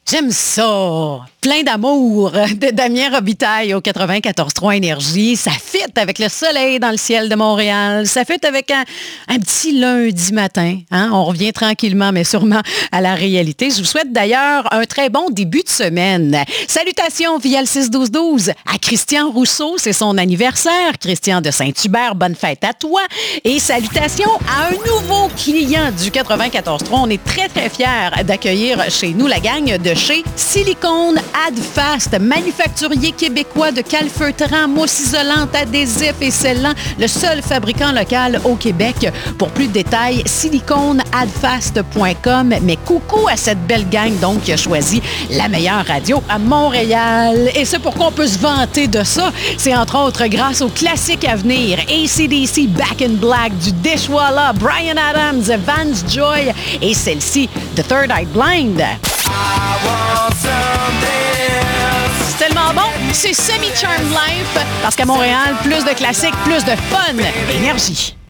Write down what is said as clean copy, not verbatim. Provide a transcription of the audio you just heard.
J'aime ça! Plein d'amour de Damien Robitaille au 94.3 Énergie. Ça fit avec le soleil dans le ciel de Montréal. Ça fit avec un petit lundi matin. Hein? On revient tranquillement, mais sûrement à la réalité. Je vous souhaite d'ailleurs un très bon début de semaine. Salutations via le 6-12-12 à Christian Rousseau. C'est son anniversaire. Christian de Saint-Hubert, bonne fête à toi. Et salutations à un nouveau client du 94.3. On est très, très fiers d'accueillir chez nous la gang de chez Silicone Adfast, manufacturier québécois de calfeutrants, mousse isolante, adhésifs et scellants, le seul fabricant local au Québec. Pour plus de détails, siliconeadfast.com. Mais coucou à cette belle gang donc qui a choisi la meilleure radio à Montréal. Et c'est pourquoi on peut se vanter de ça. C'est entre autres grâce aux classiques à venir. AC/DC Back in Black, du Dishwalla, Bryan Adams, Vance Joy et celle-ci, The Third Eye Blind. C'est tellement bon, c'est Semi-Charmed Life, parce qu'à Montréal, plus de classiques, plus de fun, énergie.